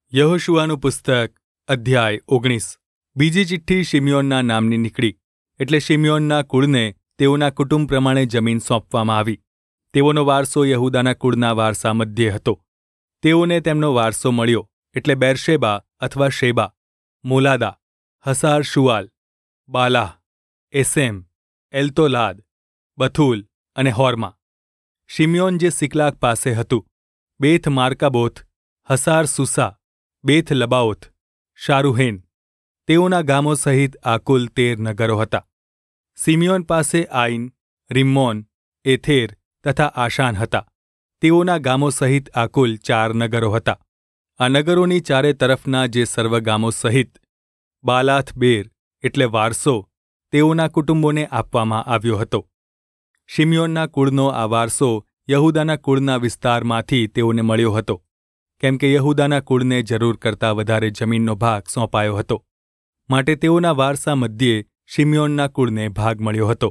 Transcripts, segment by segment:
યહોશુઆનું પુસ્તક અધ્યાય 19 બીજી ચિઠ્ઠી શિમ્યોનના નામની નીકળી. એટલે શિમ્યોનના કુળને તેઓના કુટુંબ પ્રમાણે જમીન સોંપવામાં આવી. તેઓનો વારસો યહૂદાના કુળના વારસા મધ્યે હતો. તેઓને તેમનો વારસો મળ્યો એટલે બેરશેબા અથવા શેબા, મોલાદા, હસાર શુઆલ, બાલાહ, એસેમ, એલતોલાદ, બથૂલ અને હોર્મા. શિમ્યોન જે સિકલાગ પાસે હતું, બેથ માર્કાબોથ, હસાર સુસા, બેથ લબાઓથ, શારુહેન, તેઓના ગામો સહિત આ કુલ 13 નગરો હતા. સિમિયોન પાસે આઈન, રિમ્મોન, એથેર તથા આશાન હતા. તેઓના ગામો સહિત આ કુલ 4 નગરો હતા. આ નગરોની ચારે તરફના જે સર્વ ગામો સહિત બાલાથ બેર એટલે વારસો તેઓના કુટુંબોને આપવામાં આવ્યો હતો. શિમ્યોનના કુળનો આ વારસો યહૂદાના કુળના વિસ્તારમાંથી તેઓને મળ્યો હતો, કેમ કે યહૂદાના કુળને જરૂર કરતાં વધારે જમીનનો ભાગ સોંપાયો હતો. માટે તેઓના વારસા મધ્યે શિમ્યોનના કુળને ભાગ મળ્યો હતો.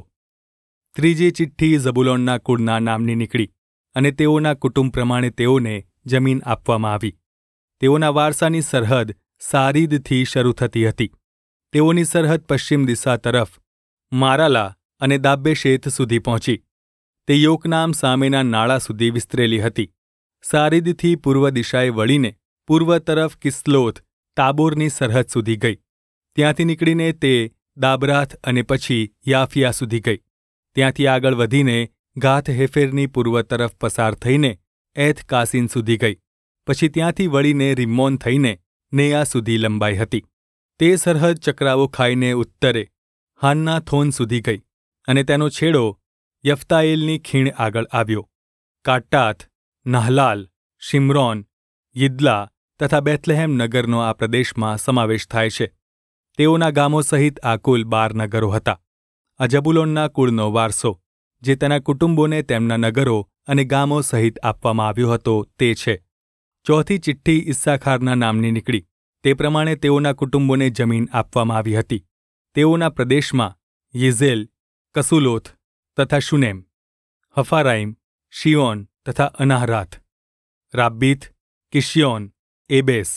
ત્રીજી ચિઠ્ઠી ઝબુલોનના કુળના નામની નીકળી, અને તેઓના કુટુંબ પ્રમાણે તેઓને જમીન આપવામાં આવી. તેઓના વારસાની સરહદ સારીદથી શરૂ થતી હતી. તેઓની સરહદ પશ્ચિમ દિશા તરફ મારાલા અને દાબ્બેશેત સુધી પહોંચી. તે યોકનામ સામેના નાળા સુધી વિસ્તરેલી હતી. સારીદથી પૂર્વ દિશાએ વળીને પૂર્વ તરફ કિસ્લોથ તાબોરની સરહદ સુધી ગઈ. ત્યાંથી નીકળીને તે દાબરાથ અને પછી યાફિયા સુધી ગઈ. ત્યાંથી આગળ વધીને ગાથ હેફેરની પૂર્વ તરફ પસાર થઈને એથ કાસીન સુધી ગઈ. પછી ત્યાંથી વળીને રિમ્મોન થઈને નેયા સુધી લંબાઈ હતી. તે સરહદ ચક્રાવો ખાઈને ઉત્તરે હાન્ના થોન સુધી ગઈ, અને તેનો છેડો યફ્તાએલની ખીણ આગળ આવ્યો. કાટ્ટાથ, નહલાલ, શિમ્રોન, યિદ્લા તથા બેથલેહેમ નગરનો આ પ્રદેશમાં સમાવેશ થાય છે. તેઓના ગામો સહિત આ કુલ 12 નગરો હતા. આ જબુલોનના કુળનો વારસો, જે તેના કુટુંબોને તેમના નગરો અને ગામો સહિત આપવામાં આવ્યો હતો, તે છે. ચોથી ચિઠ્ઠી ઇસ્સાખારના નામની નીકળી. તે પ્રમાણે તેઓના કુટુંબોને જમીન આપવામાં આવી હતી. તેઓના પ્રદેશમાં યિઝેલ, કસુલોથ તથા શુનેમ, હફારાઈમ, શિયોન તથા અનાહરાથ, રાબ્બીથ, કિશ્યોન, એબેસ,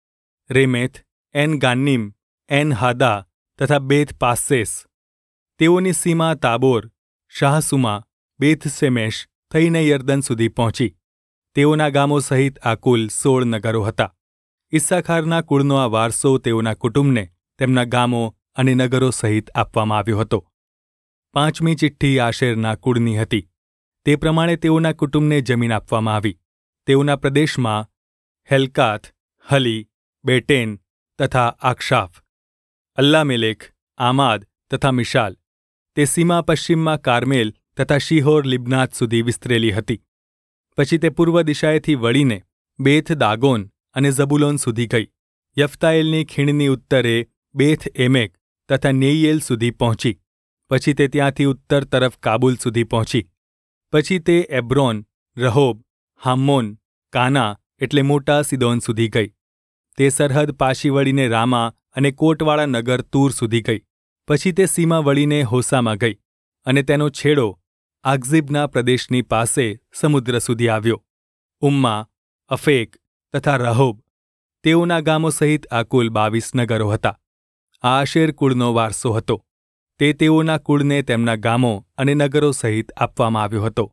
રેમેથ, એન ગાન્નીમ, એન હાદા તથા બેથ પાસ્સેસ. તેઓની સીમા તાબોર, શાહસુમા, બેથ શેમેશ થઈને યર્દન સુધી પહોંચી. તેઓના ગામો સહિત આ કુલ 16 નગરો હતા. ઇસ્સાખારના કુળનો આ વારસો તેઓના કુટુંબને તેમના ગામો અને નગરો સહિત આપવામાં આવ્યો હતો. પાંચમી ચિઠ્ઠી આશેરના કુળની હતી. તે પ્રમાણે તેઓના કુટુંબને જમીન આપવામાં આવી. તેઓના પ્રદેશમાં હેલ્કાથ, હલી, બેટેન તથા આક્ષાફ, અલ્લામેલેખ, આમાદ તથા મિશાલ. તે સીમા પશ્ચિમમાં કાર્મેલ તથા શિહોર લિબ્નાત સુધી વિસ્તરેલી હતી. પછી તે પૂર્વ દિશાએથી વળીને બેથ દાગોન અને ઝબુલોન સુધી ગઈ. યફ્તાએલની ખીણની ઉત્તરે બેથ એમેક તથા નેઈયેલ સુધી પહોંચી. પછી તે ત્યાંથી ઉત્તર તરફ કાબુલ સુધી પહોંચી. પછી તે એબ્રોન, રહોબ, હામ્મોન, કાના એટલે મોટા સિદોન સુધી ગઈ. તે સરહદ પાછી વળીને રામા અને કોટવાળા નગર તૂર સુધી ગઈ. પછી તે સીમા વળીને હોસામાં ગઈ, અને તેનો છેડો આક્ઝિબના પ્રદેશની પાસે સમુદ્ર સુધી આવ્યો. ઉમ્મા, અફેક તથા રહોબ. તેઓના ગામો સહિત આ કુલ 22 નગરો હતા. આ આશેર કુળનો વારસો હતો. તે તેઓના કુળને તેમના ગામો અને નગરો સહિત આપવામાં આવ્યો હતો.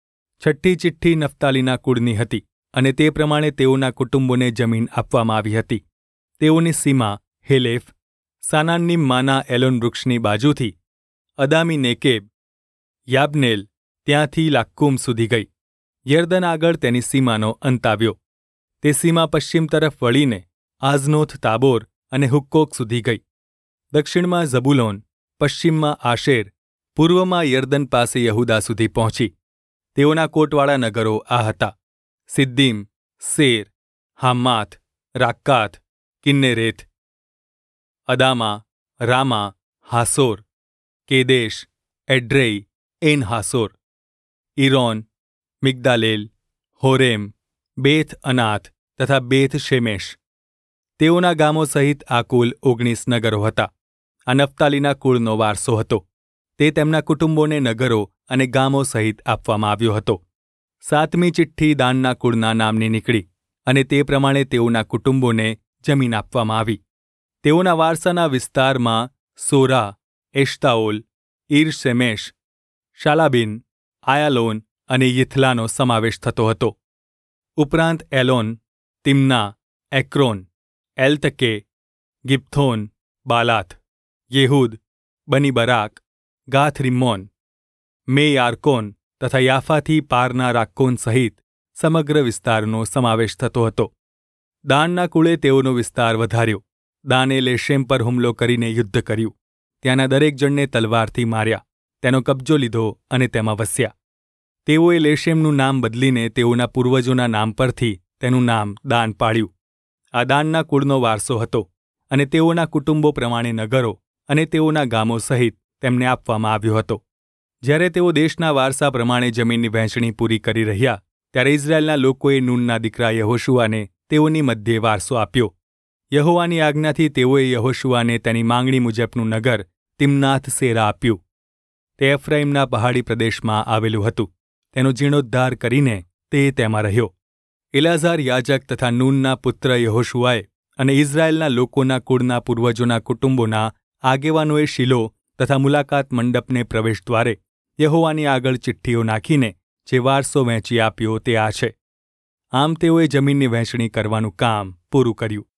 છઠ્ઠી ચિઠ્ઠી નફ્તાલીના કુળની હતી, અને તે પ્રમાણે તેઓના કુટુંબોને જમીન આપવામાં આવી હતી. તેઓની સીમા હેલેફ, સાનાન્નિમ્માના એલોન વૃક્ષની બાજુથી અદામી નેકેબ, યાબ્નેલ, ત્યાંથી લાક્કુમ સુધી ગઈ. યર્દન આગળ તેની સીમાનો અંત આવ્યો. તે સીમા પશ્ચિમ તરફ વળીને આઝનોથ તાબોર અને હુક્કોક સુધી ગઈ. દક્ષિણમાં ઝબુલોન, પશ્ચિમમાં આશેર, પૂર્વમાં યર્દન પાસે યહૂદા સુધી પહોંચી. તેઓના કોટવાળા નગરો આ હતા: Ziddim, Zer, Hammath, Rakkath, Chinnereth, Adamah, Ramah, Hazor, Kedesh, Edrei, En Hazor, Iron, Migdalel, Horem, Beth Anath તથા બેથ શેમેશ. તેઓના ગામો સહિત આ કુલ 19 નગરો હતા. આ નફ્તાલીના કુળનો વારસો હતો. તે તેમના કુટુંબોને નગરો અને ગામો સહિત આપવામાં આવ્યો હતો. સાતમી ચિઠ્ઠી દાનના કુળના નામની નીકળી, અને તે પ્રમાણે તેઓના કુટુંબોને જમીન આપવામાં આવી. તેઓના વારસાના વિસ્તારમાં સોરા, એશ્તાઓલ, ઈર-શેમેશ, શાલાબીન, આયાલોન અને યિથલાનો સમાવેશ થતો હતો. ઉપરાંત એલોન, તિમ્ના, એક્રોન, એલ્તકે, ગિબ્થોન, બાલાથ, યેહૂદ, બની બરાક, ગાથ રિમ્મોન, મે યાર્કોન તથા યાફાથી પારના રાક્કોન સહિત સમગ્ર વિસ્તારનો સમાવેશ થતો હતો. દાનના કુળે તેઓનો વિસ્તાર વધાર્યો. દાને લેશેમ પર હુમલો કરીને યુદ્ધ કર્યું. ત્યાંના દરેક જણને તલવારથી માર્યા, તેનો કબજો લીધો અને તેમાં વસ્યા. તેઓએ લેશેમનું નામ બદલીને તેઓના પૂર્વજોના નામ પરથી તેનું નામ દાન પાડ્યું. આ દાનના કુળનો વારસો હતો અને તેઓના કુટુંબો પ્રમાણે નગરો અને તેઓના ગામો સહિત તેમને આપવામાં આવ્યો હતો. જ્યારે તેઓ દેશના વારસા પ્રમાણે જમીનની વહેંચણી પૂરી કરી રહ્યા, ત્યારે ઇઝરાયેલના લોકોએ નૂનના દીકરા યહોશુઆને તેઓની મધ્યે વારસો આપ્યો. યહોવાની આજ્ઞાથી તેઓએ યહોશુઆને તેની માંગણી મુજબનું નગર તિમ્નાથ સેરા આપ્યું. તે એફ્રાઈમના પહાડી પ્રદેશમાં આવેલું હતું. તેનો જીર્ણોદ્ધાર કરીને તે તેમાં રહ્યો. એલાઝાર યાજક તથા નૂનના પુત્ર યહોશુઆએ અને ઇઝરાયેલના લોકોના કુળના પૂર્વજોના કુટુંબોના આગેવાનોએ શિલો તથા મુલાકાત મંડપને પ્રવેશદ્વારે યહોવાની આગળ ચિઠ્ઠીઓ નાખીને જે વારસો વહેંચી આપ્યો તે આ છે. આમ તેઓએ જમીનની વહેંચણી કરવાનું કામ પૂરું કર્યું.